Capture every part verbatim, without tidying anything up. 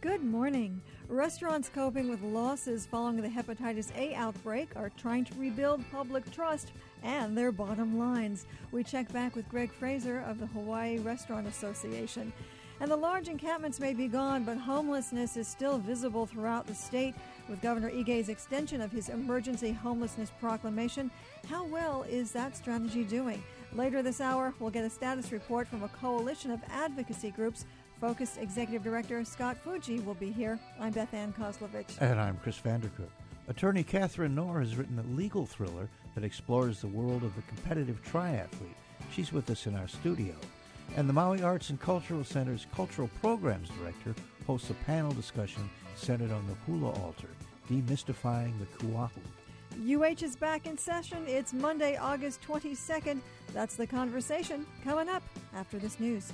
Good morning. Restaurants coping with losses following the hepatitis A outbreak are trying to rebuild public trust and their bottom lines. We check back with Greg Fraser of the Hawaii Restaurant Association. And the large encampments may be gone, but homelessness is still visible throughout the state. With Governor Ige's extension of his emergency homelessness proclamation, how well is that strategy doing? Later this hour, we'll get a status report from a coalition of advocacy groups. Focused Executive Director Scott Fuji will be here. I'm Beth Ann Kozlovich. And I'm Chris Vandercook. Attorney Catherine Knorr has written a legal thriller that explores the world of the competitive triathlete. She's with us in our studio. And the Maui Arts and Cultural Center's Cultural Programs Director hosts a panel discussion centered on the hula altar, demystifying the kuahu. U H is back in session. It's Monday, August twenty-second. That's the conversation coming up after this news.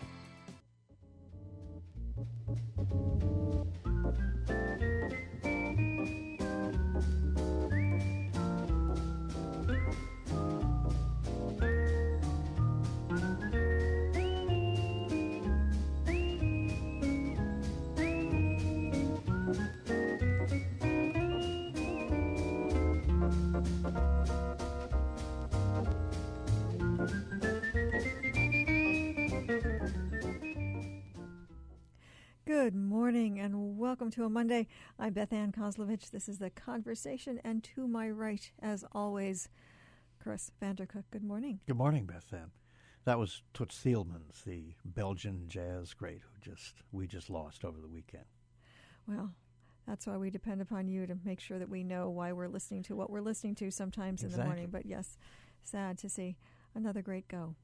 Good morning and welcome to a Monday. I'm Beth Ann Kozlovich. This is The Conversation, and to my right, as always, Chris Vandercook. Good morning. Good morning, Beth Ann. That was Toots Thielemans, the Belgian jazz great who just we just lost over the weekend. Well, that's why we depend upon you to make sure that we know why we're listening to what we're listening to sometimes Exactly. in the morning. But yes, sad to see another great go.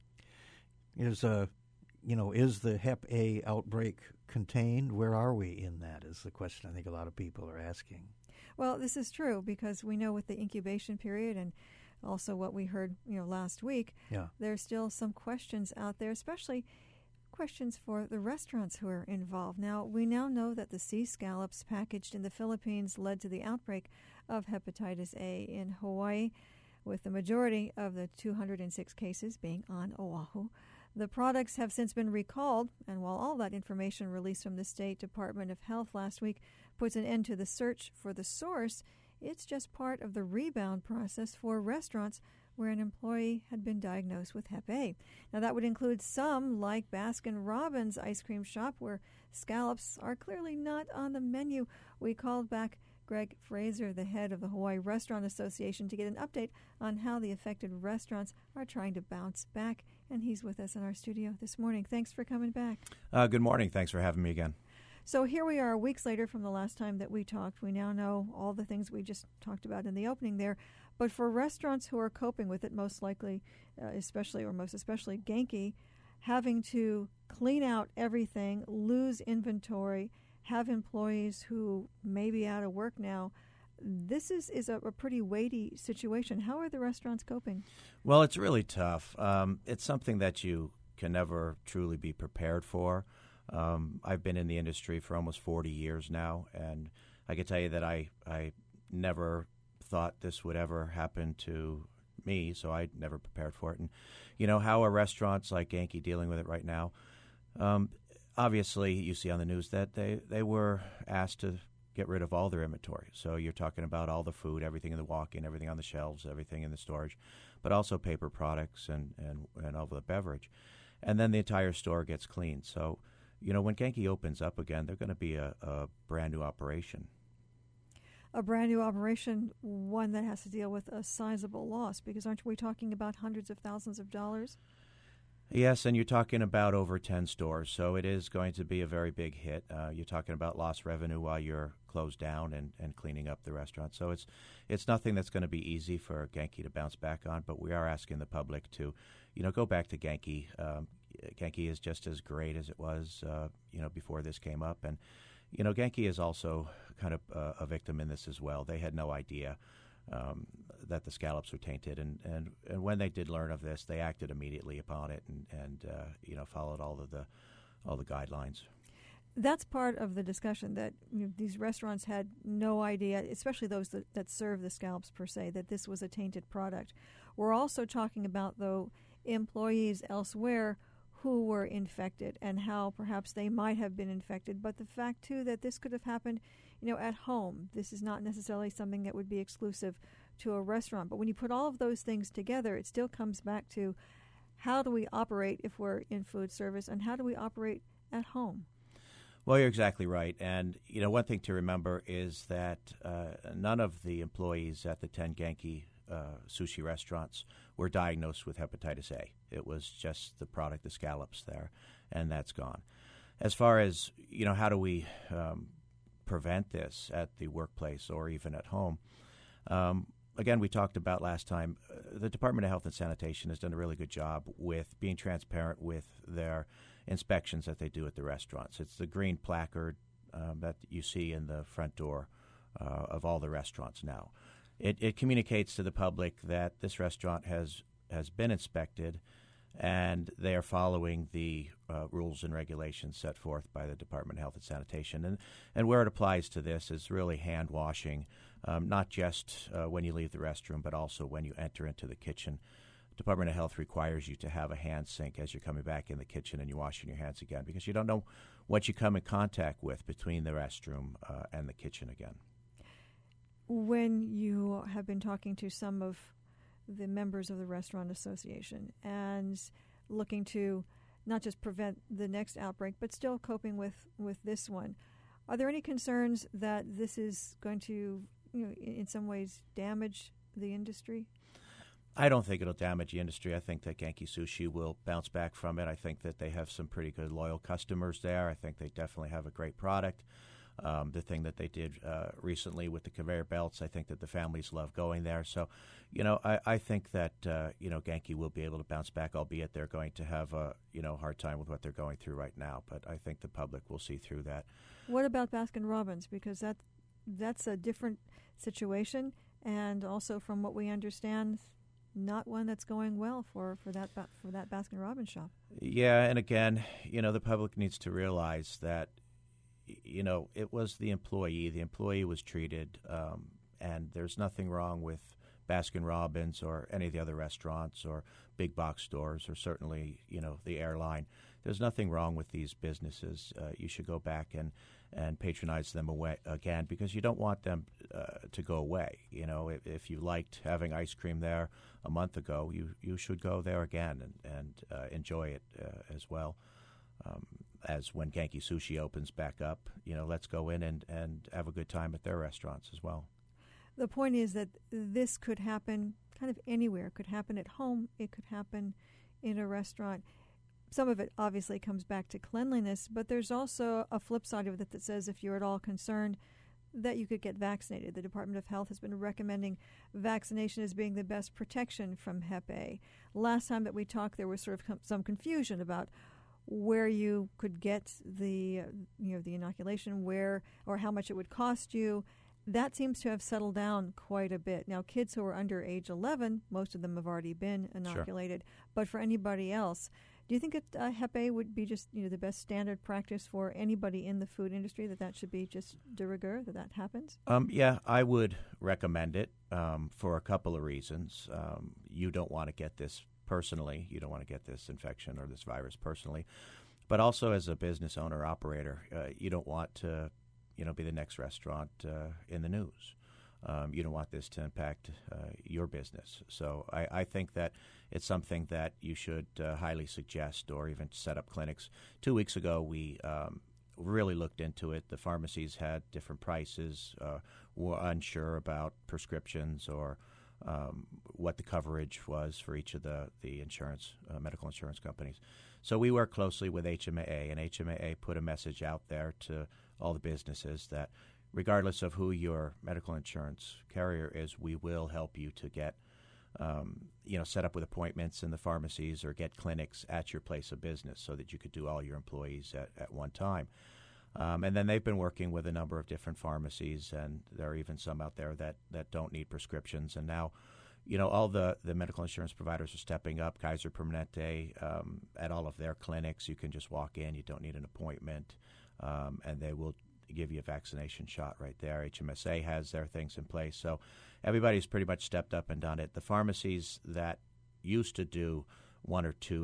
Is uh, you know, is the Hep A outbreak contained? Where are we in that is the question I think a lot of people are asking. Well, this is true because we know with the incubation period and also what we heard, you know, last week, yeah. there's still some questions out there, especially questions for the restaurants who are involved. Now, we now know that the sea scallops packaged in the Philippines led to the outbreak of hepatitis A in Hawaii, with the majority of the two hundred six cases being on Oahu. The products have since been recalled, and while all that information released from the State Department of Health last week puts an end to the search for the source, it's just part of the rebound process for restaurants where an employee had been diagnosed with Hep A. Now, that would include some like Baskin-Robbins ice cream shop where scallops are clearly not on the menu. We called back Greg Fraser, the head of the Hawaii Restaurant Association, to get an update on how the affected restaurants are trying to bounce back. And he's with us in our studio this morning. Thanks for coming back. Uh, good morning. Thanks for having me again. So here we are weeks later from the last time that we talked. We now know all the things we just talked about in the opening there. But for restaurants who are coping with it, most likely, uh, especially or most especially Genki, having to clean out everything, lose inventory, have employees who may be out of work now, this is, is a, a pretty weighty situation. How are the restaurants coping? Well, it's really tough. Um, it's something that you can never truly be prepared for. Um, I've been in the industry for almost forty years now, and I can tell you that I, I never thought this would ever happen to me, so I never prepared for it. And, you know, how are restaurants like Genki dealing with it right now? Um, obviously, you see on the news that they, they were asked to get rid of all their inventory. So you're talking about all the food, everything in the walk-in, everything on the shelves, everything in the storage, but also paper products and, and, and all the beverage. And then the entire store gets cleaned. So, you know, when Genki opens up again, they're going to be a, a brand new operation. A brand new operation, one that has to deal with a sizable loss, because aren't we talking about hundreds of thousands of dollars? Yes, and you're talking about over ten stores, so it is going to be a very big hit. Uh, you're talking about lost revenue while you're closed down and, and cleaning up the restaurant. So it's it's nothing that's going to be easy for Genki to bounce back on, but we are asking the public to, you know, go back to Genki. Um, Genki is just as great as it was, uh, you know, before this came up. And, you know, Genki is also kind of uh, a victim in this as well. They had no idea Um, that the scallops were tainted, and, and, and when they did learn of this, they acted immediately upon it, and, and uh, you know followed all of the all the guidelines. That's part of the discussion, that you know, these restaurants had no idea, especially those that, that serve the scallops per se, that this was a tainted product. We're also talking about, though, employees elsewhere who were infected and how perhaps they might have been infected, but the fact, too, that this could have happened, you know, at home. This is not necessarily something that would be exclusive to a restaurant. But when you put all of those things together, it still comes back to how do we operate if we're in food service, and how do we operate at home? Well, you're exactly right. And, you know, one thing to remember is that uh, none of the employees at the ten Genki uh, sushi restaurants were diagnosed with hepatitis A. It was just the product, the scallops there, and that's gone. As far as, you know, how do we um, prevent this at the workplace or even at home? Um, again, we talked about last time, uh, the Department of Health and Sanitation has done a really good job with being transparent with their inspections that they do at the restaurants. It's the green placard um, that you see in the front door uh, of all the restaurants now. It, it communicates to the public that this restaurant has, has been inspected and they are following the uh, rules and regulations set forth by the Department of Health and Sanitation. And, and where it applies to this is really hand washing, um, not just uh, when you leave the restroom, but also when you enter into the kitchen. Department of Health requires you to have a hand sink as you're coming back in the kitchen and you're washing your hands again, because you don't know what you come in contact with between the restroom uh, and the kitchen again. When you have been talking to some of the members of the Restaurant Association and looking to not just prevent the next outbreak, but still coping with, with this one, are there any concerns that this is going to, you know, in some ways damage the industry? I don't think it'll damage the industry. I think that Genki Sushi will bounce back from it. I think that they have some pretty good loyal customers there. I think they definitely have a great product. Um, the thing that they did uh, recently with the conveyor belts, I think that the families love going there. So, you know, I, I think that, uh, you know, Genki will be able to bounce back, albeit they're going to have a, you know, hard time with what they're going through right now. But I think the public will see through that. What about Baskin-Robbins? Because that, that's a different situation. And also, from what we understand, not one that's going well for, for that for that Baskin-Robbins shop. Yeah, and again, you know, the public needs to realize that, you know, it was the employee. The employee was treated, um, and there's nothing wrong with Baskin-Robbins or any of the other restaurants or big box stores or certainly, you know, the airline. There's nothing wrong with these businesses. Uh, you should go back and, and patronize them away again, because you don't want them uh, to go away. You know, if, if you liked having ice cream there a month ago, you, you should go there again and, and uh, enjoy it uh, as well. Um, as when Genki Sushi opens back up, you know, let's go in and, and have a good time at their restaurants as well. The point is that this could happen kind of anywhere. It could happen at home. It could happen in a restaurant. Some of it obviously comes back to cleanliness, but there's also a flip side of it that says if you're at all concerned that you could get vaccinated. The Department of Health has been recommending vaccination as being the best protection from Hep A. Last time that we talked, there was sort of com- some confusion about where you could get the, uh, you know, the inoculation, where or how much it would cost you. That seems to have settled down quite a bit. Now, kids who are under age eleven, most of them have already been inoculated. Sure. But for anybody else, do you think that uh, Hep A would be just, you know, the best standard practice for anybody in the food industry, that that should be just de rigueur, that that happens? Um, yeah, I would recommend it um, for a couple of reasons. Um, you don't want to get this personally. You don't want to get this infection or this virus personally. But also as a business owner, operator, uh, you don't want to, you know, be the next restaurant uh, in the news. Um, you don't want this to impact uh, your business. So I, I think that it's something that you should uh, highly suggest or even set up clinics. Two weeks ago, we um, really looked into it. The pharmacies had different prices, uh, were unsure about prescriptions or um, what the coverage was for each of the, the insurance, uh, medical insurance companies. So we work closely with H M A A, and H M A A put a message out there to all the businesses that regardless of who your medical insurance carrier is, we will help you to get, um, you know, set up with appointments in the pharmacies or get clinics at your place of business so that you could do all your employees at, at one time. Um, and then they've been working with a number of different pharmacies, and there are even some out there that, that don't need prescriptions. And now, you know, all the, the medical insurance providers are stepping up. Kaiser Permanente, um, at all of their clinics, you can just walk in. You don't need an appointment, um, and they will give you a vaccination shot right there. H M S A has their things in place. So everybody's pretty much stepped up and done it. The pharmacies that used to do one or two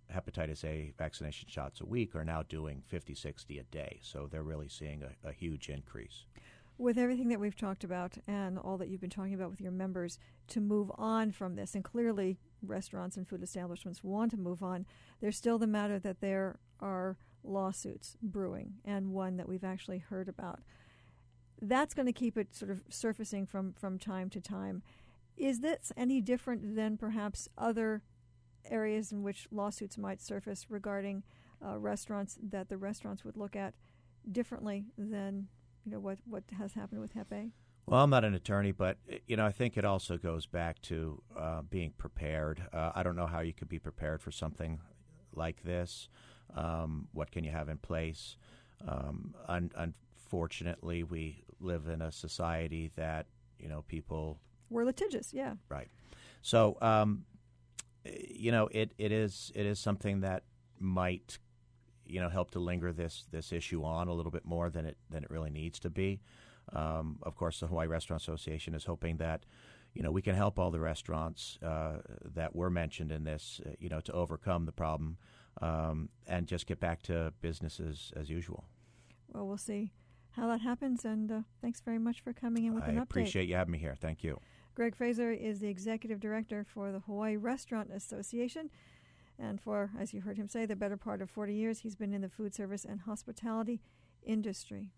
hepatitis A vaccination shots a week are now doing fifty, sixty a day. So they're really seeing a, a huge increase. With everything that we've talked about and all that you've been talking about with your members to move on from this, and clearly restaurants and food establishments want to move on, there's still the matter that there are lawsuits brewing, and one that we've actually heard about. That's going to keep it sort of surfacing from, from time to time. Is this any different than perhaps other areas in which lawsuits might surface regarding uh, restaurants that the restaurants would look at differently than you know, what, what has happened with Hep A? Well, I'm not an attorney, but, you know, I think it also goes back to uh, being prepared. Uh, I don't know how you could be prepared for something like this. Um, what can you have in place? Um, un- unfortunately, we live in a society that, you know, people... We're litigious, yeah. Right. So, um, you know, it, it is it is something that might... you know, help to linger this this issue on a little bit more than it than it really needs to be. Um, of course, the Hawaii Restaurant Association is hoping that, you know, we can help all the restaurants uh, that were mentioned in this, uh, you know, to overcome the problem um, and just get back to business as, as usual. Well, we'll see how that happens, and uh, thanks very much for coming in with I an update. I appreciate you having me here. Thank you. Greg Fraser is the Executive Director for the Hawaii Restaurant Association. And for, as you heard him say, the better part of forty years, he's been in the food service and hospitality industry.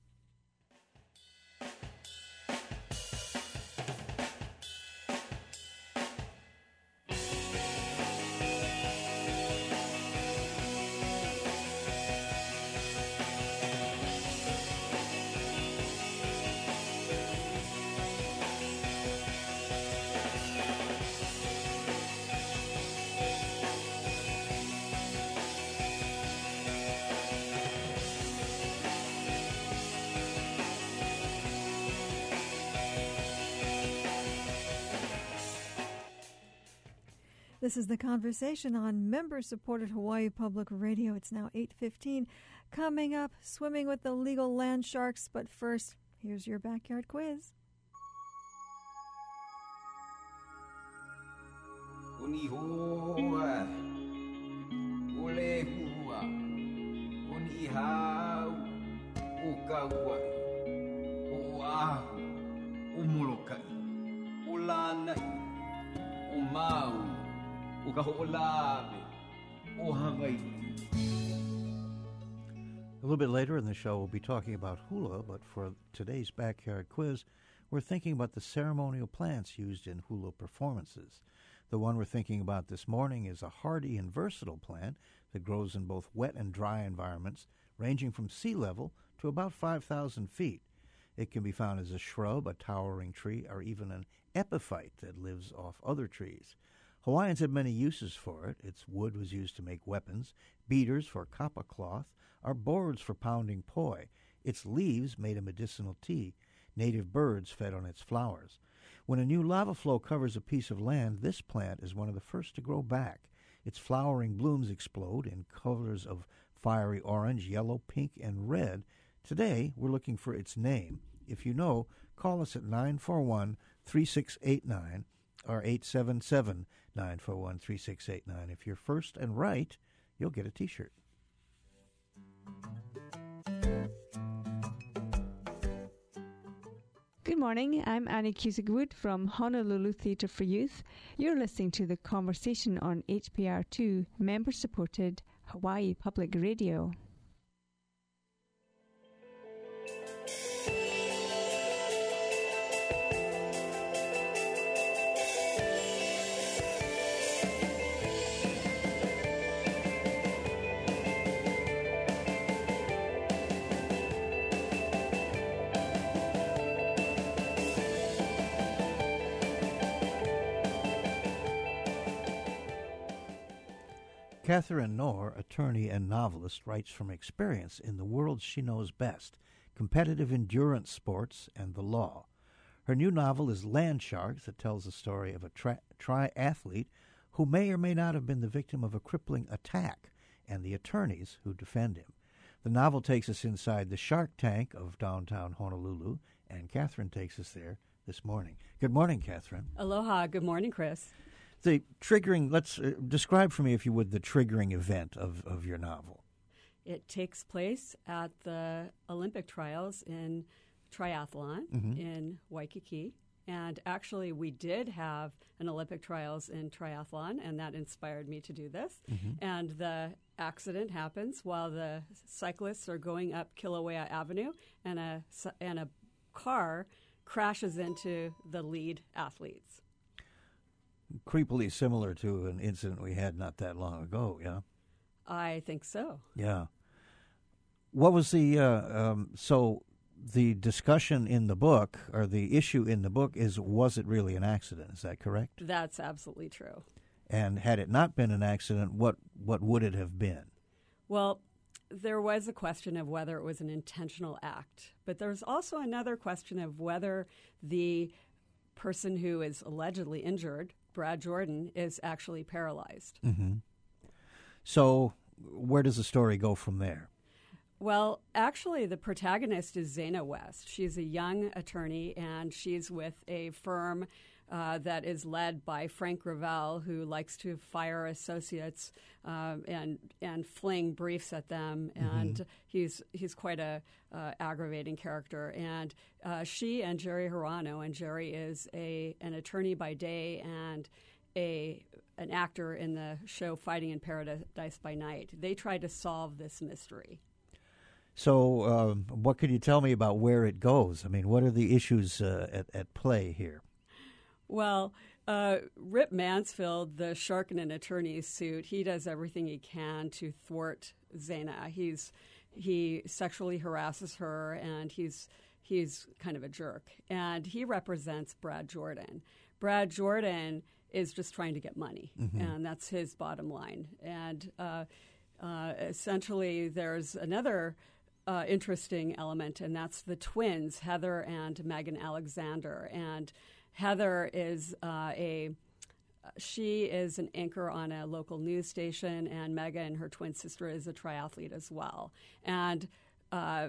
This is The Conversation on member-supported Hawaii Public Radio. It's now eight fifteen. Coming up, swimming with the legal land sharks. But first, here's your backyard quiz. A little bit later in the show, we'll be talking about hula, but for today's backyard quiz, we're thinking about the ceremonial plants used in hula performances. The one we're thinking about this morning is a hardy and versatile plant that grows in both wet and dry environments, ranging from sea level to about five thousand feet. It can be found as a shrub, a towering tree, or even an epiphyte that lives off other trees. Hawaiians have many uses for it. Its wood was used to make weapons, beaters for kapa cloth, or boards for pounding poi. Its leaves made a medicinal tea. Native birds fed on its flowers. When a new lava flow covers a piece of land, this plant is one of the first to grow back. Its flowering blooms explode in colors of fiery orange, yellow, pink, and red. Today, we're looking for its name. If you know, call us at nine four one, three six eight nine or eight seven seven, nine four one, three six eight nine. If you're first and right, you'll get a T-shirt. Good morning, I'm Annie Cusick-Wood from Honolulu Theatre for Youth. You're listening to The Conversation on H P R two, member-supported Hawaii Public Radio. Catherine Knorr, attorney and novelist, writes from experience in the world she knows best, competitive endurance sports and the law. Her new novel is Land Sharks, that tells the story of a tri- triathlete who may or may not have been the victim of a crippling attack and the attorneys who defend him. The novel takes us inside the shark tank of downtown Honolulu, and Catherine takes us there this morning. Good morning, Catherine. Aloha. Good morning, Chris. The triggering, let's uh, describe for me, if you would, the triggering event of, of your novel. It takes place at the Olympic trials in triathlon mm-hmm. in Waikiki. And actually, we did have an Olympic trials in triathlon, and that inspired me to do this. Mm-hmm. And the accident happens while the cyclists are going up Kilauea Avenue, and a, and a car crashes into the lead athletes. Creepily similar to an incident we had not that long ago, yeah? I think so. Yeah. What was the, uh, um, so the discussion in the book, or the issue in the book, is was it really an accident? Is that correct? That's absolutely true. And had it not been an accident, what, what would it have been? Well, there was a question of whether it was an intentional act, but there's also another question of whether the person who is allegedly injured, Brad Jordan, is actually paralyzed. Mm-hmm. So where does the story go from there? Well, actually, the protagonist is Zana West. She's a young attorney, and she's with a firm uh, that is led by Frank Gravel, who likes to fire associates uh, and and fling briefs at them. Mm-hmm. And he's he's quite a uh, aggravating character. And uh, she and Jerry Hirano, and Jerry is a an attorney by day and a an actor in the show Fighting in Paradise by Night. They try to solve this mystery. So um, what could you tell me about where it goes? I mean, what are the issues uh, at, at play here? Well, uh, Rip Mansfield, the shark in an attorney's suit, he does everything he can to thwart Zana. He's he sexually harasses her, and he's he's kind of a jerk. And he represents Brad Jordan. Brad Jordan is just trying to get money, mm-hmm. and that's his bottom line. And uh, uh, essentially, there's another Uh, interesting element, and that's the twins, Heather and Megan Alexander. And Heather is uh, a she is an anchor on a local news station, and Megan, her twin sister, is a triathlete as well. And uh,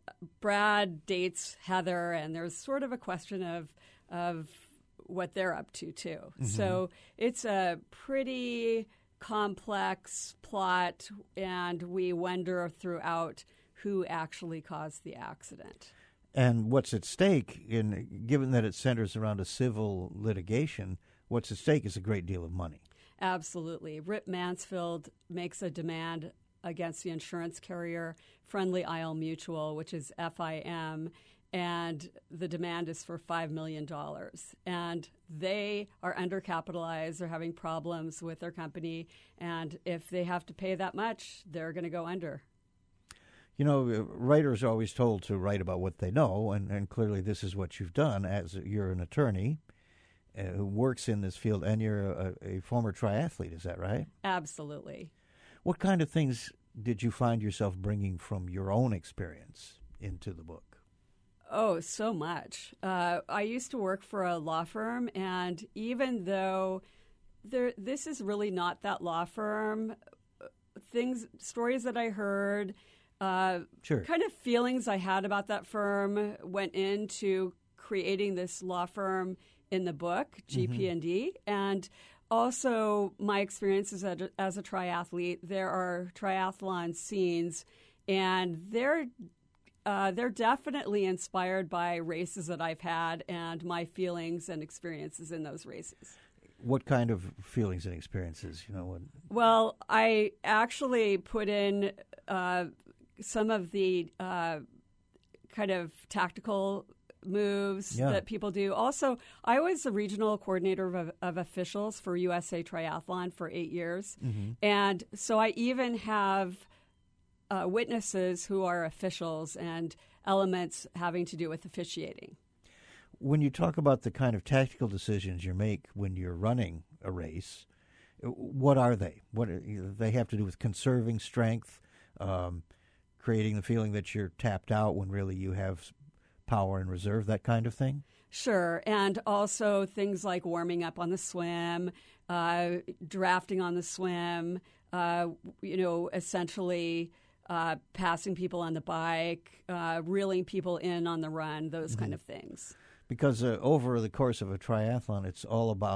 Brad dates Heather, and there's sort of a question of of what they're up to too. Mm-hmm. So it's a pretty complex plot, and we wonder throughout who actually caused the accident. And what's at stake, in given that it centers around a civil litigation, what's at stake is a great deal of money. Absolutely. Rip Mansfield makes a demand against the insurance carrier Friendly Isle Mutual, which is F I M, and the demand is for five million dollars. And they are undercapitalized, they're having problems with their company, and if they have to pay that much, they're going to go under. You know, writers are always told to write about what they know, and, and clearly this is what you've done. As you're an attorney uh, who works in this field, and you're a, a former triathlete, is that right? Absolutely. What kind of things did you find yourself bringing from your own experience into the book? Oh, so much. Uh, I used to work for a law firm, and even though there, this is really not that law firm, things, stories that I heard, Uh, sure. kind of feelings I had about that firm went into creating this law firm in the book, G P and D. Mm-hmm. And also my experiences as a, as a triathlete. There are triathlon scenes, and they're uh, they're definitely inspired by races that I've had and my feelings and experiences in those races. What kind of feelings and experiences? You know. When... Well, I actually put in Uh, some of the uh, kind of tactical moves yeah. that people do. Also, I was the regional coordinator of, of officials for U S A Triathlon for eight years. Mm-hmm. And so I even have uh, witnesses who are officials and elements having to do with officiating. When you talk about the kind of tactical decisions you make when you're running a race, what are they? What are, they have to do with conserving strength, um, creating the feeling that you're tapped out when really you have power in reserve, that kind of thing? Sure. And also things like warming up on the swim, uh, drafting on the swim, uh, you know, essentially uh, passing people on the bike, uh, reeling people in on the run, those mm-hmm. kind of things. Because uh, over the course of a triathlon, it's all about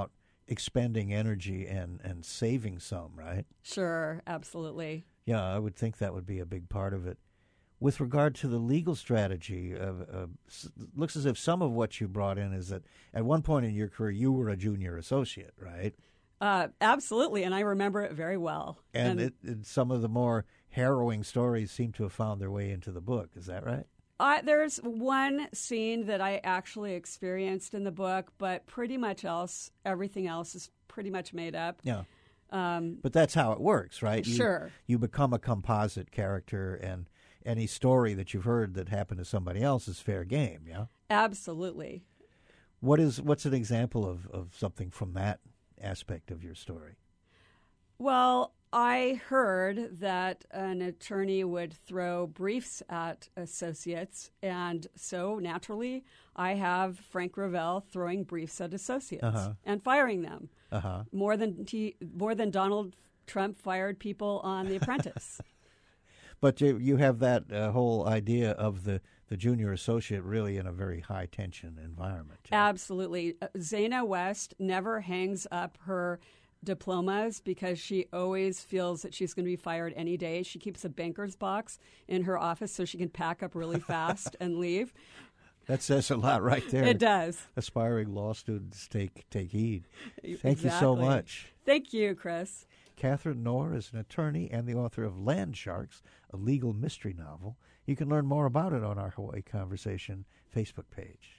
expending energy and, and saving some, right? Sure, absolutely. Yeah, I would think that would be a big part of it. With regard to the legal strategy, uh, uh, looks as if some of what you brought in is that at one point in your career you were a junior associate, right? Uh, absolutely, and I remember it very well. And, and it, it, some of the more harrowing stories seem to have found their way into the book. Is that right? Uh, there's one scene that I actually experienced in the book, but pretty much else, everything else is pretty much made up. Yeah. Um, but that's how it works, right? You, sure. You become a composite character, and any story that you've heard that happened to somebody else is fair game, yeah? Absolutely. What is, what's an example of, of something from that aspect of your story? Well, I heard that an attorney would throw briefs at associates, and so naturally I have Frank Revell throwing briefs at associates uh-huh. and firing them. Uh-huh. More than t- more than Donald Trump fired people on The Apprentice. But you, you have that uh, whole idea of the, the junior associate really in a very high-tension environment. Absolutely. Uh, Zana West never hangs up her diplomas because she always feels that she's going to be fired any day. She keeps a banker's box in her office so she can pack up really fast and leave. That says a lot right there. It does. Aspiring law students take, take heed. Thank exactly. you so much. Thank you, Chris. Catherine Knorr is an attorney and the author of Land Sharks, a legal mystery novel. You can learn more about it on our Hawaii Conversation Facebook page.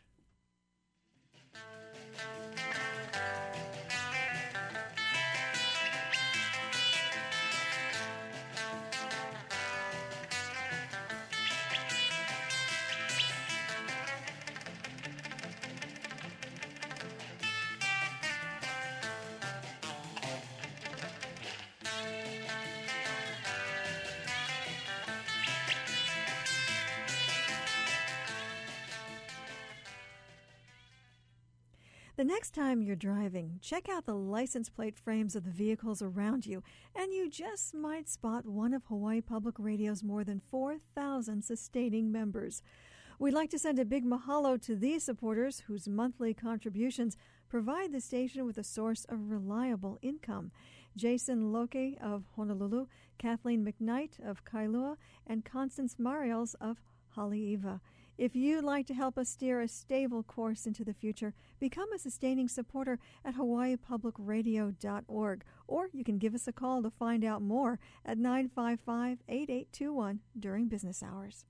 The next time you're driving, check out the license plate frames of the vehicles around you, and you just might spot one of Hawaii Public Radio's more than four thousand sustaining members. We'd like to send a big mahalo to these supporters whose monthly contributions provide the station with a source of reliable income. Jason Loke of Honolulu, Kathleen McKnight of Kailua, and Constance Mariels of Haleiwa. If you'd like to help us steer a stable course into the future, become a sustaining supporter at hawaii public radio dot org, or you can give us a call to find out more at nine five five, eight eight two one during business hours.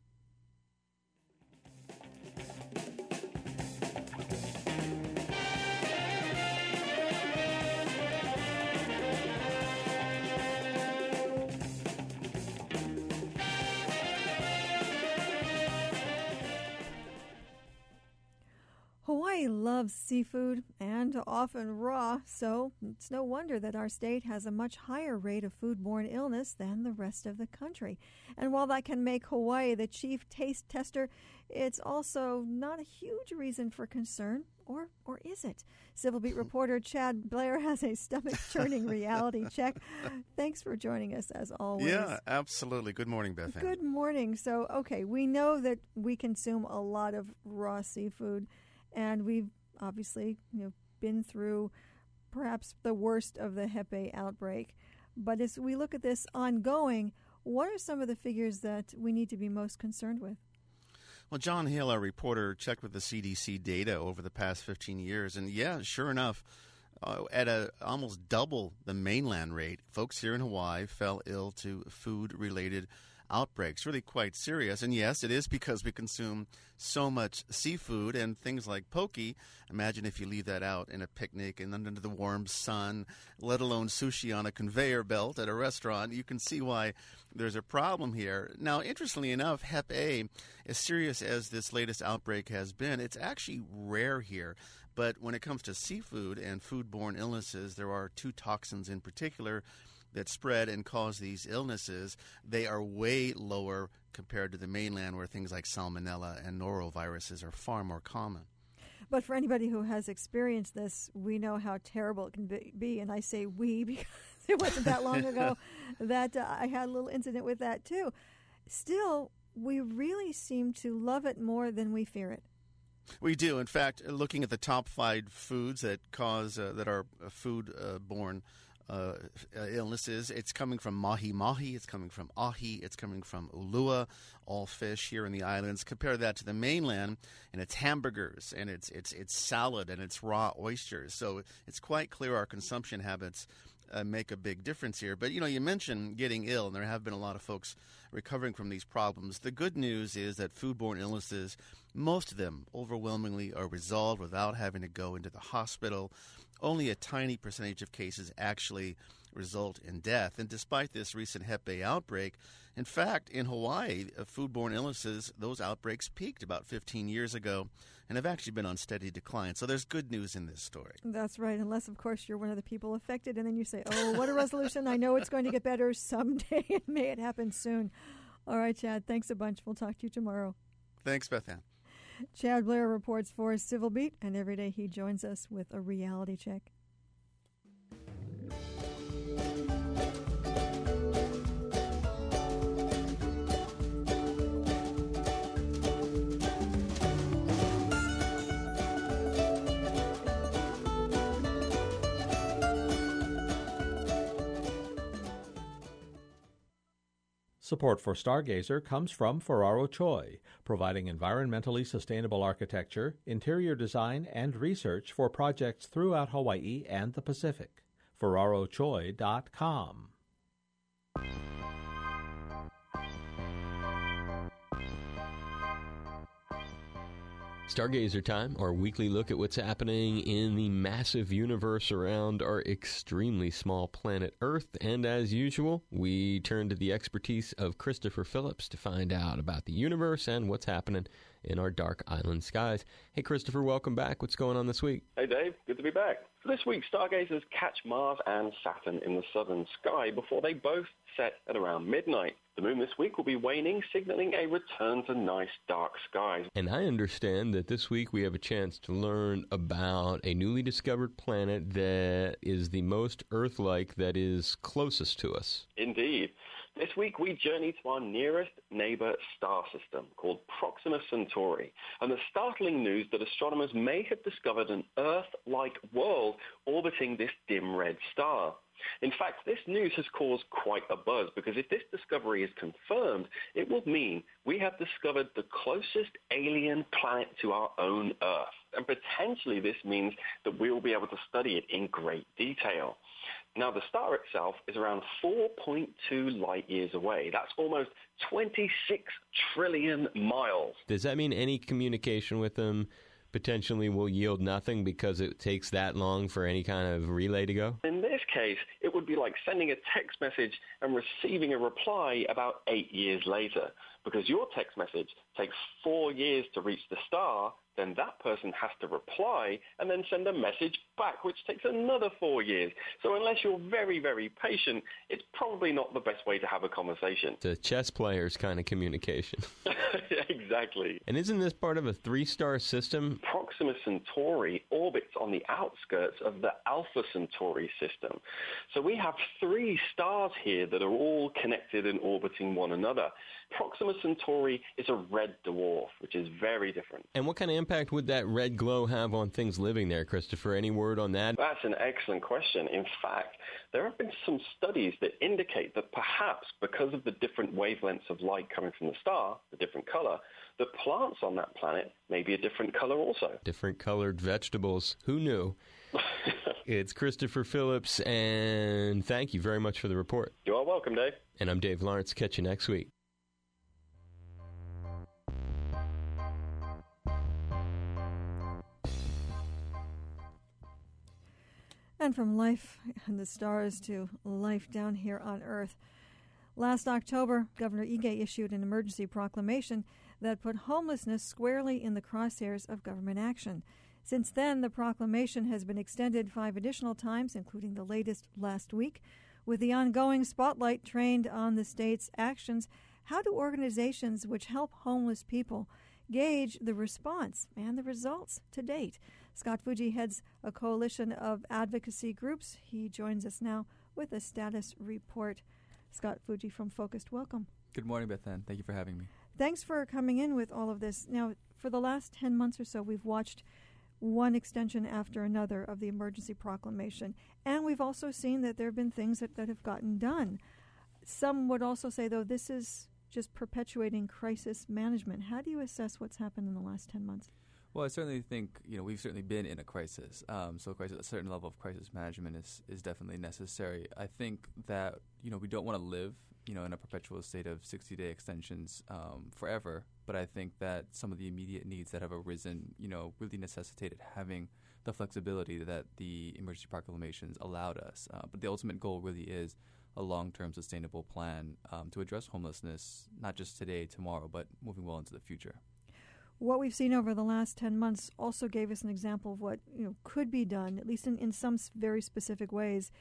Hawaii loves seafood, and often raw, so it's no wonder that our state has a much higher rate of foodborne illness than the rest of the country. And while that can make Hawaii the chief taste tester, it's also not a huge reason for concern, or or is it? Civil Beat reporter Chad Blair has a stomach-churning reality check. Thanks for joining us, as always. Yeah, absolutely. Good morning, Beth Ann. Good morning. So, okay, we know that we consume a lot of raw seafood, and we've obviously, you know, been through perhaps the worst of the Hepe outbreak. But as we look at this ongoing, what are some of the figures that we need to be most concerned with? Well, John Hale, our reporter, checked with the C D C data over the past fifteen years, and yeah, sure enough, uh, at a almost double the mainland rate, folks here in Hawaii fell ill to food-related outbreaks. Really quite serious. And yes, it is because we consume so much seafood and things like poke. Imagine if you leave that out in a picnic and under the warm sun, let alone sushi on a conveyor belt at a restaurant. You can see why there's a problem here. Now, interestingly enough, Hep A, as serious as this latest outbreak has been, it's actually rare here. But when it comes to seafood and foodborne illnesses, there are two toxins in particular that spread and cause these illnesses. They are way lower compared to the mainland, where things like salmonella and noroviruses are far more common. But for anybody who has experienced this, we know how terrible it can be. And I say we because it wasn't that long ago that uh, I had a little incident with that too. Still, we really seem to love it more than we fear it. We do. In fact, looking at the top five foods that cause uh, that are uh, food-borne uh, uh, illnesses, it's coming from mahi-mahi, it's coming from ahi, it's coming from ulua, all fish here in the islands. Compare that to the mainland, and it's hamburgers, and it's it's it's salad, and it's raw oysters. So it's quite clear our consumption habits Uh, make a big difference here. But, you know, you mentioned getting ill, and there have been a lot of folks recovering from these problems. The good news is that foodborne illnesses, most of them overwhelmingly are resolved without having to go into the hospital. Only a tiny percentage of cases actually result in death. And despite this recent Hep A outbreak, in fact, in Hawaii, uh, foodborne illnesses, those outbreaks peaked about fifteen years ago and have actually been on steady decline. So there's good news in this story. That's right, unless, of course, you're one of the people affected, and then you say, oh, what a resolution. I know it's going to get better someday, and may it happen soon. All right, Chad, thanks a bunch. We'll talk to you tomorrow. Thanks, Beth Ann. Chad Blair reports for Civil Beat, and every day he joins us with a reality check. Support for Stargazer comes from Ferraro Choi, providing environmentally sustainable architecture, interior design, and research for projects throughout Hawaii and the Pacific. Ferraro Choi dot com. Stargazer Time, our weekly look at what's happening in the massive universe around our extremely small planet Earth. And as usual, we turn to the expertise of Christopher Phillips to find out about the universe and what's happening in our dark island skies. Hey, Christopher, welcome back. What's going on this week? Hey, Dave. Good to be back. This week, stargazers catch Mars and Saturn in the southern sky before they both set at around midnight. The moon this week will be waning, signaling a return to nice dark skies. And I understand that this week we have a chance to learn about a newly discovered planet that is the most Earth-like that is closest to us. Indeed. This week we journey to our nearest neighbor star system called Proxima Centauri, and the startling news that astronomers may have discovered an Earth-like world orbiting this dim red star. In fact, this news has caused quite a buzz, because if this discovery is confirmed, it will mean we have discovered the closest alien planet to our own Earth. And potentially this means that we will be able to study it in great detail. Now, the star itself is around four point two light years away. That's almost twenty-six trillion miles. Does that mean any communication with them potentially will yield nothing because it takes that long for any kind of relay to go? In this case, it would be like sending a text message and receiving a reply about eight years later. Because your text message takes four years to reach the star, then that person has to reply and then send a message back, which takes another four years. So unless you're very, very patient, it's probably not the best way to have a conversation. It's a chess player's kind of communication. Exactly. And isn't this part of a three-star system? Proxima Centauri orbits on the outskirts of the Alpha Centauri system. So we have three stars here that are all connected and orbiting one another. Proxima Centauri is a red dwarf, which is very different. And what kind of impact would that red glow have on things living there, Christopher? Any word on that? That's an excellent question. In fact, there have been some studies that indicate that perhaps because of the different wavelengths of light coming from the star, the different color, the plants on that planet may be a different color also. Different colored vegetables. Who knew? It's Christopher Phillips, and thank you very much for the report. You are welcome, Dave. And I'm Dave Lawrence. Catch you next week. And from life in the stars to life down here on Earth. Last October, Governor Ige issued an emergency proclamation that put homelessness squarely in the crosshairs of government action. Since then, the proclamation has been extended five additional times, including the latest last week. With the ongoing spotlight trained on the state's actions, how do organizations which help homeless people gauge the response and the results to date? Scott Fuji heads a coalition of advocacy groups. He joins us now with a status report. Scott Fuji from Focused, welcome. Good morning, Beth Ann. Thank you for having me. thanks for coming in with all of this. Now, for the last ten months or so, we've watched one extension after another of the emergency proclamation. And we've also seen that there have been things that, that have gotten done. Some would also say, though, this is just perpetuating crisis management. How do you assess what's happened in the last ten months? Well, I certainly think, you know, we've certainly been in a crisis. Um, so crisis, a certain level of crisis management is, is definitely necessary. I think that, you know, we don't want to live, you know, in a perpetual state of sixty-day extensions um, forever. But I think that some of the immediate needs that have arisen, you know, really necessitated having the flexibility that the emergency proclamations allowed us. Uh, but the ultimate goal really is a long-term sustainable plan um, to address homelessness, not just today, tomorrow, but moving well into the future. What we've seen over the last ten months also gave us an example of what, you know, could be done, at least in, in some very specific ways,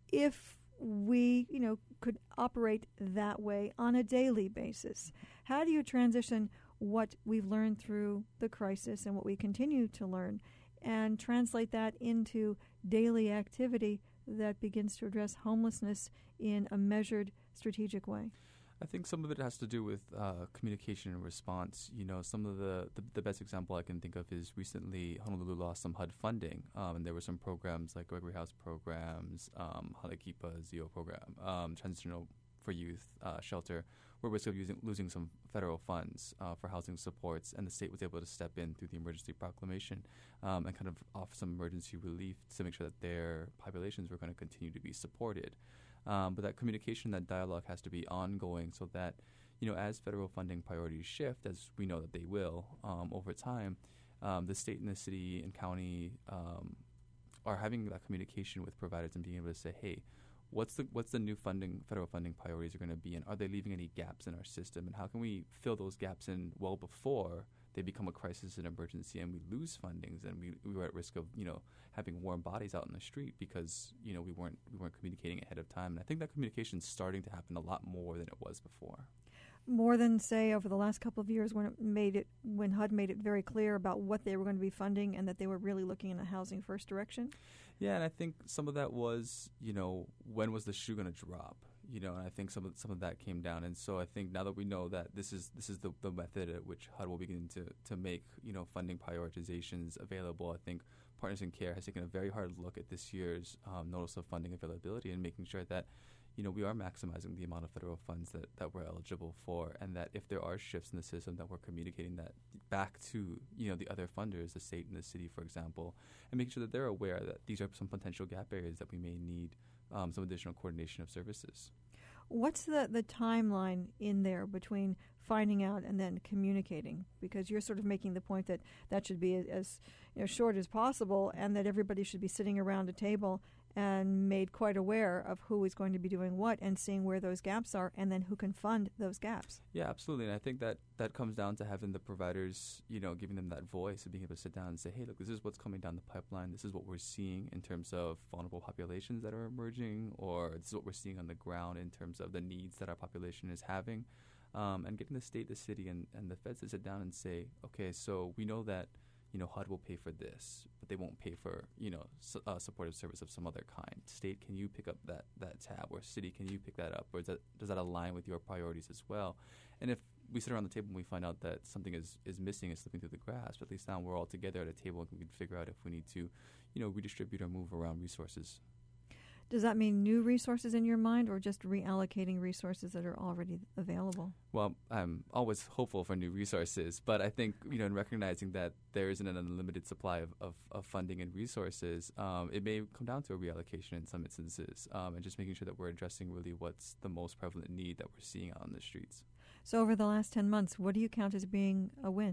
if we, you know, could operate that way on a daily basis. How do you transition what we've learned through the crisis and what we continue to learn and translate that into daily activity that begins to address homelessness in a measured, strategic way? I think some of it has to do with uh, communication and response. You know, some of the, the, the best example I can think of is recently Honolulu lost some H U D funding, um, and there were some programs like Gregory House programs, um, Halekipa, Z O program, um, Transitional for Youth uh, Shelter, were at risk of using, losing some federal funds uh, for housing supports, and the state was able to step in through the emergency proclamation um, and kind of offer some emergency relief to make sure that their populations were going to continue to be supported. Um, but that communication, that dialogue has to be ongoing so that, you know, as federal funding priorities shift, as we know that they will um, over time, um, the state and the city and county um, are having that communication with providers and being able to say, hey, what's the what's the new funding, federal funding priorities are going to be, and are they leaving any gaps in our system, and how can we fill those gaps in well before they become a crisis and emergency and we lose fundings and we, we were at risk of, you know, having warm bodies out in the street because, you know, we weren't we weren't communicating ahead of time. And I think that communication is starting to happen a lot more than it was before. More than, say, over the last couple of years when it made it when H U D made it very clear about what they were going to be funding and that they were really looking in a housing first direction? Yeah, and I think some of that was, you know, when was the shoe going to drop? You know, and I think some of some of that came down, and so I think now that we know that this is this is the, the method at which H U D will begin to to make, you know, funding prioritizations available, I think Partners in Care has taken a very hard look at this year's um, notice of funding availability and making sure that, you know, we are maximizing the amount of federal funds that, that we're eligible for, and that if there are shifts in the system, that we're communicating that back to, you know, the other funders, the state and the city, for example, and making sure that they're aware that these are some potential gap areas that we may need um, some additional coordination of services. What's the, the timeline in there between finding out and then communicating? Because you're sort of making the point that that should be as, you know, short as possible, and that everybody should be sitting around a table and made quite aware of who is going to be doing what and seeing where those gaps are and then who can fund those gaps. Yeah, absolutely. And I think that that comes down to having the providers, you know, giving them that voice and being able to sit down and say, hey, look, this is what's coming down the pipeline. This is what we're seeing in terms of vulnerable populations that are emerging, or this is what we're seeing on the ground in terms of the needs that our population is having. Um, and getting the state, the city, and, and the feds to sit down and say, okay, so we know that, you know, H U D will pay for this, but they won't pay for, you know, su- uh, supportive service of some other kind. State, can you pick up that, that tab? Or city, can you pick that up? Or is that, does that align with your priorities as well? And if we sit around the table and we find out that something is, is missing, is slipping through the grasp, at least now we're all together at a table and we can figure out if we need to, you know, redistribute or move around resources. Does that mean new resources in your mind, or just reallocating resources that are already available? Well, I'm always hopeful for new resources, but I think, you know, in recognizing that there isn't an unlimited supply of, of, of funding and resources, um, it may come down to a reallocation in some instances, um, and just making sure that we're addressing really what's the most prevalent need that we're seeing out on the streets. So over the last ten months, what do you count as being a win?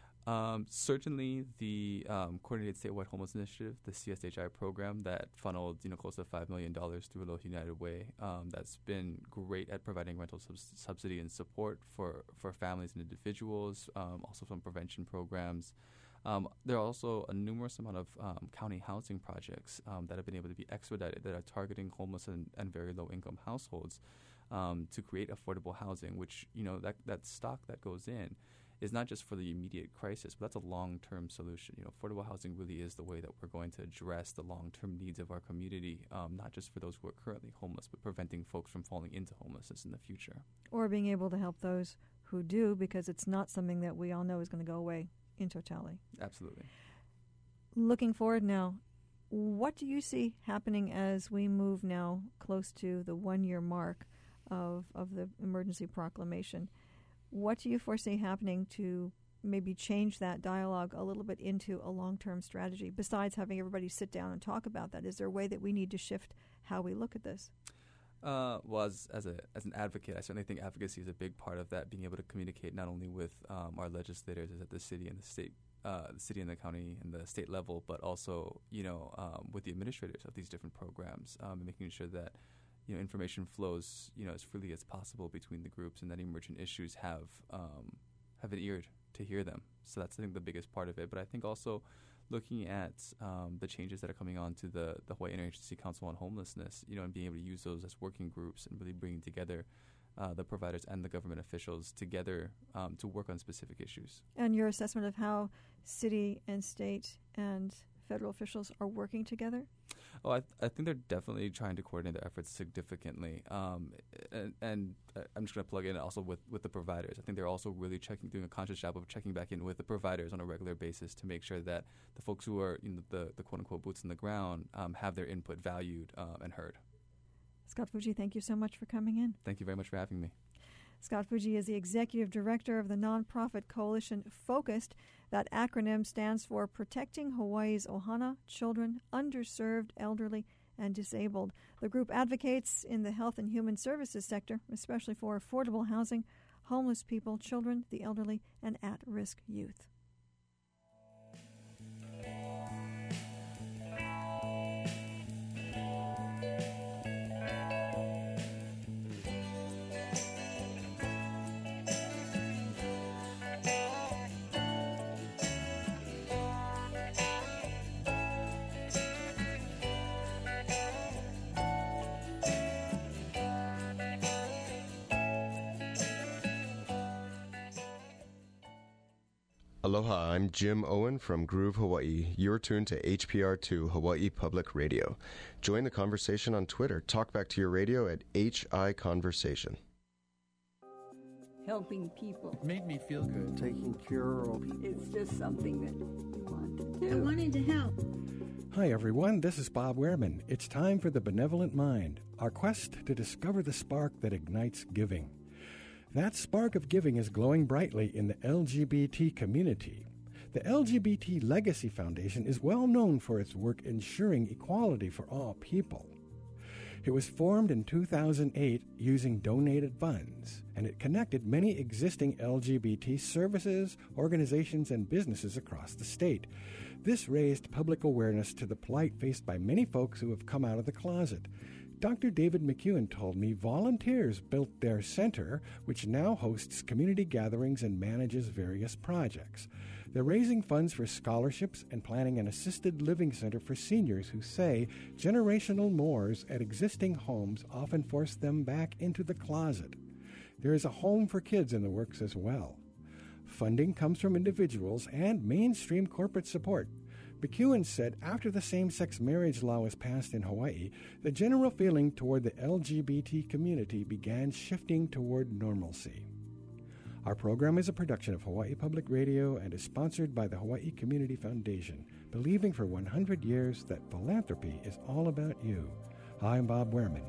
Um, certainly the um, Coordinated Statewide Homeless Initiative, the C S H I program that funneled, you know, close to five million dollars through Aloha United Way. Um, that's been great at providing rental sub- subsidy and support for, for families and individuals, um, also some prevention programs. Um, there are also a numerous amount of um, county housing projects um, that have been able to be expedited that are targeting homeless and, and very low-income households um, to create affordable housing, which, you know, that, that stock that goes in is not just for the immediate crisis, but that's a long-term solution. You know, affordable housing really is the way that we're going to address the long-term needs of our community, um, not just for those who are currently homeless, but preventing folks from falling into homelessness in the future. Or being able to help those who do, because it's not something that we all know is going to go away in totality. Absolutely. Looking forward now, what do you see happening as we move now close to the one-year mark of, of the emergency proclamation? What do you foresee happening to maybe change that dialogue a little bit into a long-term strategy, besides having everybody sit down and talk about that? Is there a way that we need to shift how we look at this? Uh, well, as, as, a, as an advocate, I certainly think advocacy is a big part of that, being able to communicate not only with um, our legislators at the city and the state, uh, the city and the county and the state level, but also, you know, um, with the administrators of these different programs, um, and making sure that, you know, information flows, you know, as freely as possible between the groups, and that emergent issues have um, have an ear to hear them. So that's, I think, the biggest part of it. But I think also looking at um, the changes that are coming on to the, the Hawaii Interagency Council on Homelessness, you know, and being able to use those as working groups and really bringing together uh, the providers and the government officials together um, to work on specific issues. And your assessment of how city and state and federal officials are working together? Oh, I, th- I think they're definitely trying to coordinate their efforts significantly. Um, and, and I'm just going to plug in also with, with the providers. I think they're also really checking, doing a conscious job of checking back in with the providers on a regular basis to make sure that the folks who are, you know, the, the quote-unquote boots on the ground um, have their input valued um, and heard. Scott Fuji, thank you so much for coming in. Thank you very much for having me. Scott Fuji is the executive director of the nonprofit coalition Focused. That acronym stands for Protecting Hawaii's Ohana Children, Underserved, Elderly, and Disabled. The group advocates in the health and human services sector, especially for affordable housing, homeless people, children, the elderly, and at-risk youth. Aloha, I'm Jim Owen from Groove Hawaii. You're tuned to H P R two Hawaii Public Radio. Join the conversation on Twitter. Talk back to your radio at H I Conversation. Helping people. It made me feel good. Taking care of people. It's just something that you want to do. I wanted to help. Hi, everyone. This is Bob Wehrman. It's time for The Benevolent Mind, our quest to discover the spark that ignites giving. That spark of giving is glowing brightly in the L G B T community. The L G B T Legacy Foundation is well known for its work ensuring equality for all people. It was formed in two thousand eight using donated funds, and it connected many existing L G B T services, organizations, and businesses across the state. This raised public awareness to the plight faced by many folks who have come out of the closet. Doctor David McEwen told me volunteers built their center, which now hosts community gatherings and manages various projects. They're raising funds for scholarships and planning an assisted living center for seniors who say generational mores at existing homes often force them back into the closet. There is a home for kids in the works as well. Funding comes from individuals and mainstream corporate support. McEwen said after the same-sex marriage law was passed in Hawaii, the general feeling toward the L G B T community began shifting toward normalcy. Our program is a production of Hawaii Public Radio and is sponsored by the Hawaii Community Foundation, believing for one hundred years that philanthropy is all about you. I'm Bob Wehrman.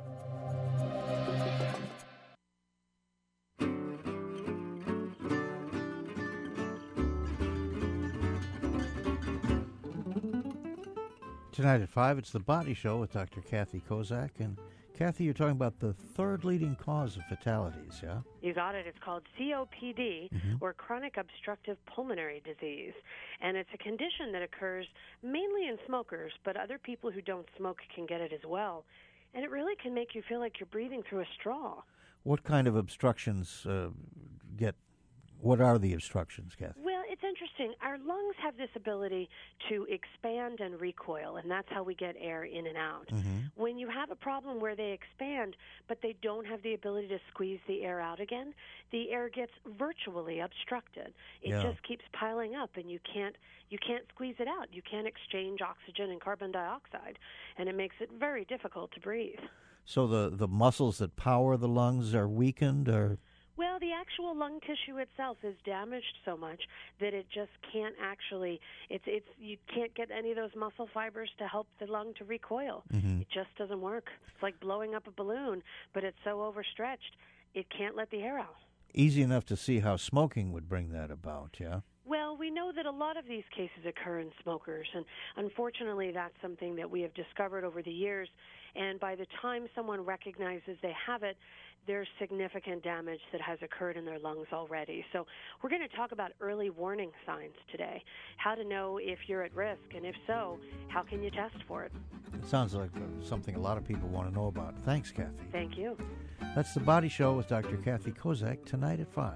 Tonight at five, it's The Body Show with Doctor Kathy Kozak. And Kathy, you're talking about the third leading cause of fatalities, yeah? You got it. It's called C O P D, mm-hmm. or chronic obstructive pulmonary disease. And it's a condition that occurs mainly in smokers, but other people who don't smoke can get it as well. And it really can make you feel like you're breathing through a straw. What kind of obstructions uh, get, what are the obstructions, Kathy? Well, it's interesting. Our lungs have this ability to expand and recoil, and that's how we get air in and out. Mm-hmm. When you have a problem where they expand, but they don't have the ability to squeeze the air out again, the air gets virtually obstructed. It yeah. just keeps piling up, and you can't you can't squeeze it out. You can't exchange oxygen and carbon dioxide, and it makes it very difficult to breathe. So the, the muscles that power the lungs are weakened, or... Well, the actual lung tissue itself is damaged so much that it just can't actually, it's, it's, you can't get any of those muscle fibers to help the lung to recoil. Mm-hmm. It just doesn't work. It's like blowing up a balloon, but it's so overstretched, it can't let the air out. Easy enough to see how smoking would bring that about, yeah? Well, we know that a lot of these cases occur in smokers, and unfortunately that's something that we have discovered over the years, and by the time someone recognizes they have it, there's significant damage that has occurred in their lungs already. So we're going to talk about early warning signs today, how to know if you're at risk, and if so, how can you test for it? It sounds like uh, something a lot of people want to know about. Thanks, Kathy. Thank you. That's The Body Show with Doctor Kathy Kozak, tonight at five.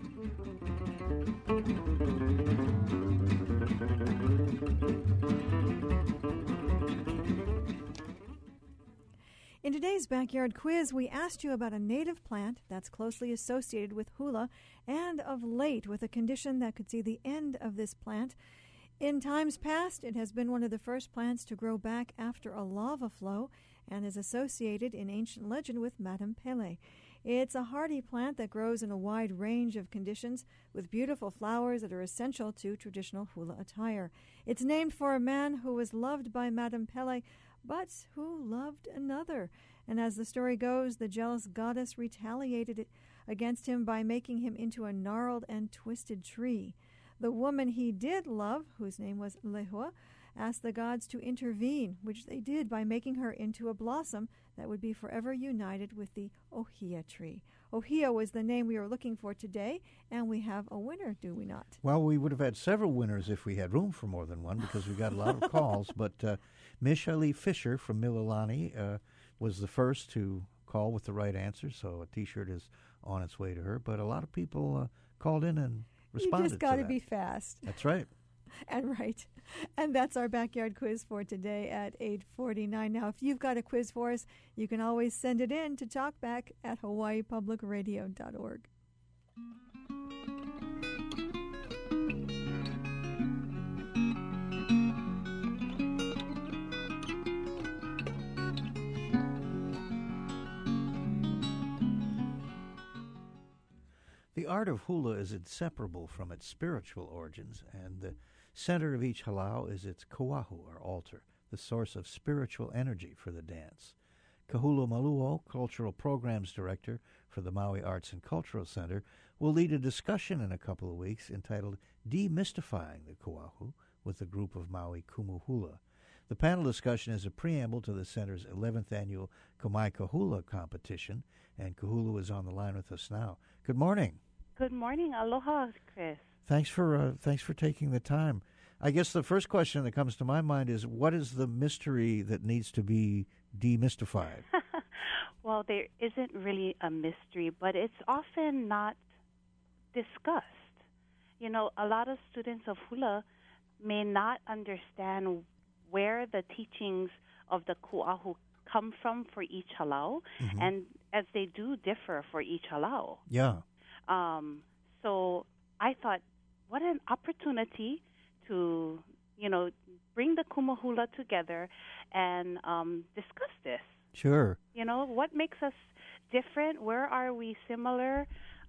In today's Backyard Quiz, we asked you about a native plant that's closely associated with hula and of late with a condition that could see the end of this plant. In times past, it has been one of the first plants to grow back after a lava flow and is associated in ancient legend with Madame Pele. It's a hardy plant that grows in a wide range of conditions with beautiful flowers that are essential to traditional hula attire. It's named for a man who was loved by Madame Pele, but who loved another. And as the story goes, the jealous goddess retaliated against him by making him into a gnarled and twisted tree. The woman he did love, whose name was Lehua, asked the gods to intervene, which they did by making her into a blossom that would be forever united with the ohia tree. Ohia was the name we were looking for today, and we have a winner, do we not? Well, we would have had several winners if we had room for more than one, because we got a lot of calls. But uh, Michelle Fisher from Mililani uh, was the first to call with the right answer, so a T-shirt is on its way to her. But a lot of people uh, called in and responded. You just got to to be fast. That's right. And right. And that's our backyard quiz for today at eight forty-nine. Now, if you've got a quiz for us, you can always send it in to talkback at hawaii public radio dot org. The art of hula is inseparable from its spiritual origins, and the center of each halau is its kauahu, or altar, the source of spiritual energy for the dance. Kahulu Maluo, Cultural Programs Director for the Maui Arts and Cultural Center, will lead a discussion in a couple of weeks entitled Demystifying the Kauahu with a group of Maui Kumu Hula. The panel discussion is a preamble to the Center's eleventh annual Kamai Kahula competition, and Kahulu is on the line with us now. Good morning. Good morning. Aloha, Chris. Thanks for uh, thanks for taking the time. I guess the first question that comes to my mind is, what is the mystery that needs to be demystified? Well, there isn't really a mystery, but it's often not discussed. You know, a lot of students of hula may not understand where the teachings of the ku'ahu come from for each halau, mm-hmm. and as they do differ for each halau. Yeah. Um, so I thought, what an opportunity to, you know, bring the kumu hula together and um, discuss this. Sure. You know, what makes us different? Where are we similar?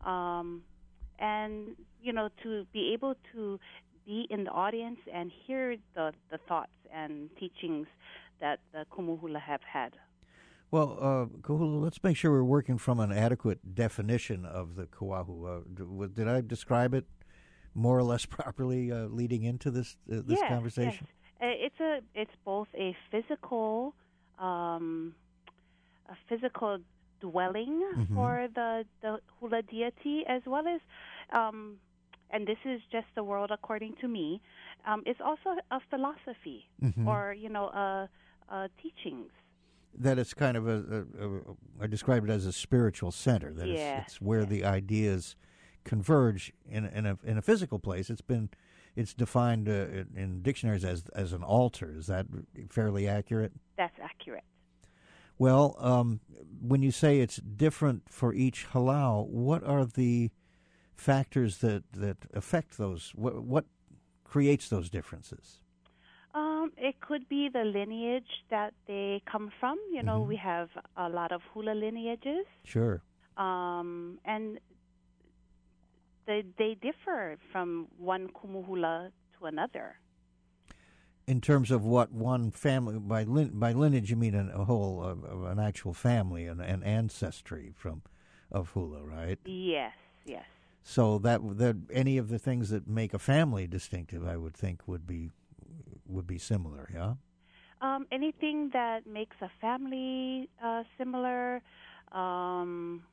Um, and, you know, to be able to be in the audience and hear the, the thoughts and teachings that the kumu hula have had. Well, uh, Kahula, let's make sure we're working from an adequate definition of the kauahu. Uh, did I describe it more or less properly uh, leading into this uh, this yes, conversation? Yes. It's a it's both a physical um, a physical dwelling mm-hmm. for the the hula deity, as well as um, and this is just the world according to me. Um, it's also a philosophy mm-hmm. or you know a, a teachings. That it's kind of a, a, a, I describe it as a spiritual center. That yeah, it's, it's where yeah. the ideas converge in, in a in a physical place. It's been it's defined uh, in, in dictionaries as as an altar. Is that fairly accurate? That's accurate. Well, um, when you say it's different for each halau, what are the factors that, that affect those? What, what creates those differences? Um, it could be the lineage that they come from. You know, mm-hmm. we have a lot of hula lineages. Sure. Um, and they, they differ from one kumuhula to another. In terms of what one family, by lin, by lineage you mean an, a whole, uh, an actual family, an, an ancestry from of hula, right? Yes, yes. So that that any of the things that make a family distinctive, I would think, would be would be similar, yeah. Um, anything that makes a family uh, similar. Um,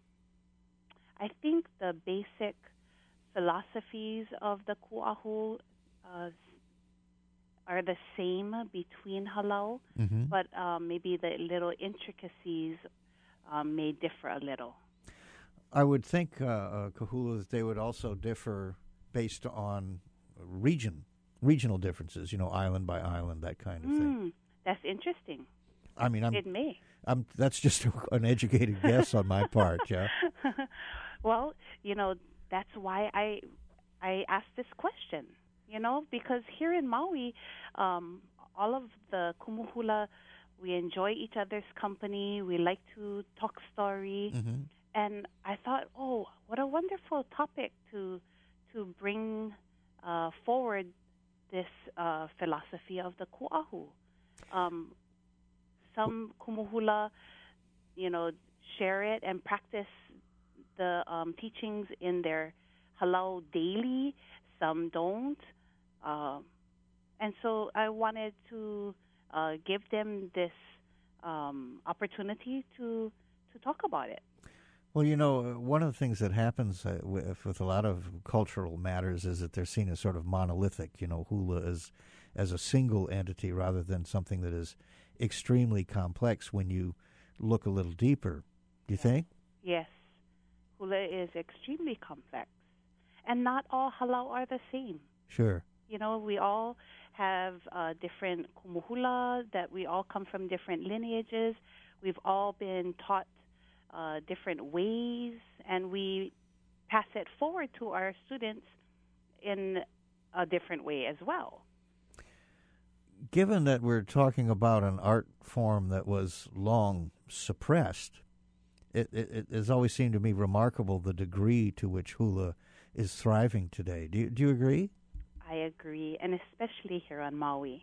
I think the basic philosophies of the ku'ahu uh, are the same between halau, mm-hmm. but um, maybe the little intricacies um, may differ a little. I would think, uh, uh, Kahula, that they would also differ based on region, regional differences, you know, island by island, that kind of mm, thing. That's interesting. I mean, I'm, it may. I'm, that's just an educated guess on my part, yeah. Well, you know, that's why I I asked this question, you know, because here in Maui, um, all of the kumuhula, we enjoy each other's company. We like to talk story. Mm-hmm. And I thought, oh, what a wonderful topic to to bring uh, forward this uh, philosophy of the ku'ahu. Um, some kumuhula, you know, share it and practice the um, teachings in their halau daily. Some don't. Uh, and so I wanted to uh, give them this um, opportunity to to talk about it. Well, you know, one of the things that happens uh, with, with a lot of cultural matters is that they're seen as sort of monolithic, you know, hula as, as a single entity rather than something that is extremely complex when you look a little deeper. Do you think? Yes. Hula is extremely complex. And not all halau are the same. Sure. You know, we all have uh, different kumuhula, that we all come from different lineages. We've all been taught Uh, different ways, and we pass it forward to our students in a different way as well. Given that we're talking about an art form that was long suppressed, it, it, it has always seemed to me remarkable the degree to which hula is thriving today. Do you, do you agree? I agree, and especially here on Maui.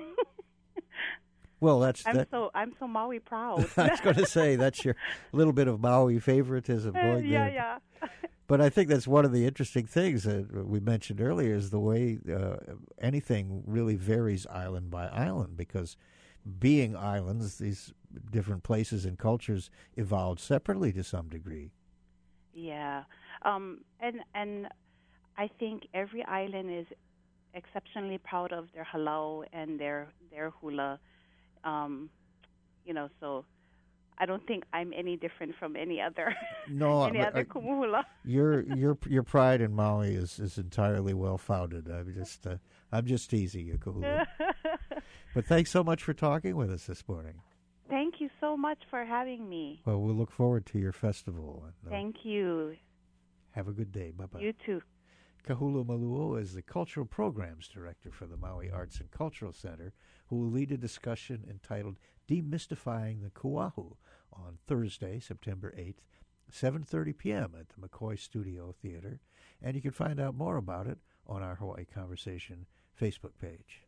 Well, that's I'm that, so I'm so Maui proud. I was going to say that's your little bit of Maui favoritism going yeah, there. Yeah, yeah. But I think that's one of the interesting things that we mentioned earlier is the way uh, anything really varies island by island, because being islands, these different places and cultures evolved separately to some degree. Yeah, um, and and I think every island is exceptionally proud of their halau and their their hula. Um, you know, so I don't think I'm any different from any other no, any I, other I, kumuhula. your your your pride in Maui is, is entirely well founded. I'm just uh, I'm just teasing you, Kahula. But thanks so much for talking with us this morning. Thank you so much for having me. Well, we'll look forward to your festival. And, uh, Thank you. Have a good day. Bye bye. You too. Kahula Maluo is the Cultural Programs Director for the Maui Arts and Cultural Center, who will lead a discussion entitled Demystifying the Ku'ahu on Thursday, September eighth, seven thirty p.m. at the McCoy Studio Theater. And you can find out more about it on our Hawaii Conversation Facebook page.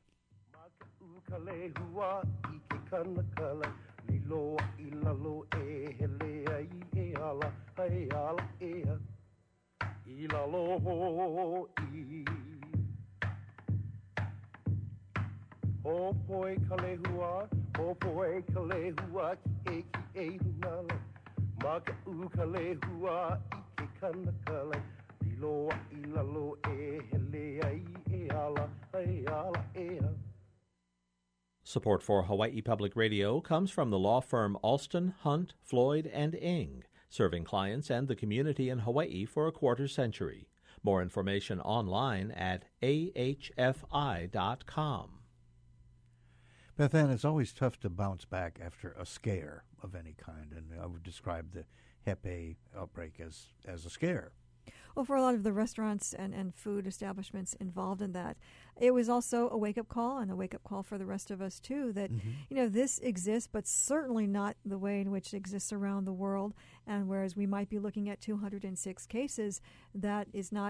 Ilalo i Hopoi kalehua, hopoi kalehua ki e ki e hunala. Maka u kalehua i ke kanakala. Liloa ilalo e hele ai e ala, e ala e a. Support for Hawaii Public Radio comes from the law firm Alston, Hunt, Floyd, and Ing, serving clients and the community in Hawaii for a quarter century. More information online at a h f i dot com. Beth Ann, it's always tough to bounce back after a scare of any kind, and I would describe the Hep A outbreak as, as a scare. Well, for a lot of the restaurants and, and food establishments involved in that, it was also a wake-up call, and a wake-up call for the rest of us, too, that, mm-hmm. you know, this exists, but certainly not the way in which it exists around the world. And whereas we might be looking at two hundred six cases, that is not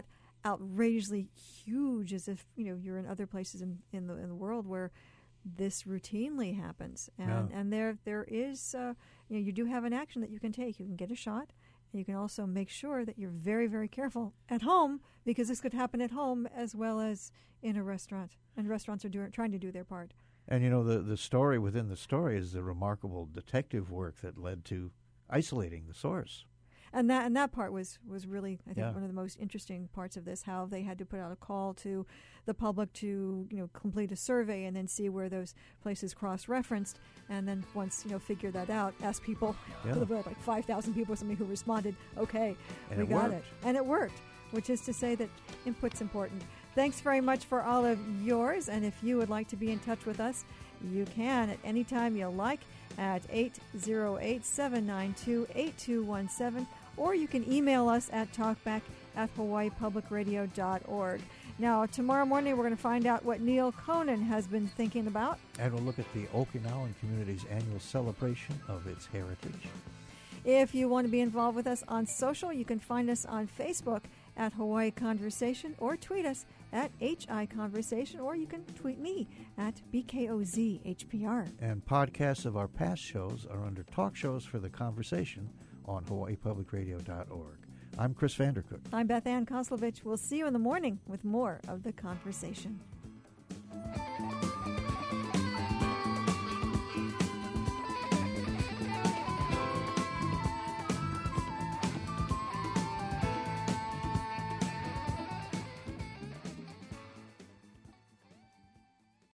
outrageously huge, as if you know you're in other places in, in the in the world where this routinely happens. And Yeah. and there there is uh, you know you do have an action that you can take. You can get a shot. And you can also make sure that you're very, very careful at home, because this could happen at home as well as in a restaurant. And restaurants are doing, trying to do their part. And, you know, the, the story within the story is the remarkable detective work that led to isolating the source. And that and that part was, was really, I think, Yeah. one of the most interesting parts of this, how they had to put out a call to the public to, you know, complete a survey and then see where those places cross-referenced. And then once, you know, figure that out, ask people, Yeah. like five thousand people or something who responded, okay, And we it got worked. it. And it worked, which is to say that input's important. Thanks very much for all of yours. And if you would like to be in touch with us, you can at any time you like at eight zero eight, seven nine two, eight two one seven, or you can email us at talkback at hawaii public radio dot org. Now, tomorrow morning, we're going to find out what Neil Conan has been thinking about. And we'll look at the Okinawan community's annual celebration of its heritage. If you want to be involved with us on social, you can find us on Facebook at Hawaii Conversation, or tweet us at H I Conversation, or you can tweet me at B K O Z H P R. And podcasts of our past shows are under Talk Shows for the Conversation on hawaii public radio dot org. I'm Chris Vandercook. I'm Beth Ann Koslovich. We'll see you in the morning with more of The Conversation.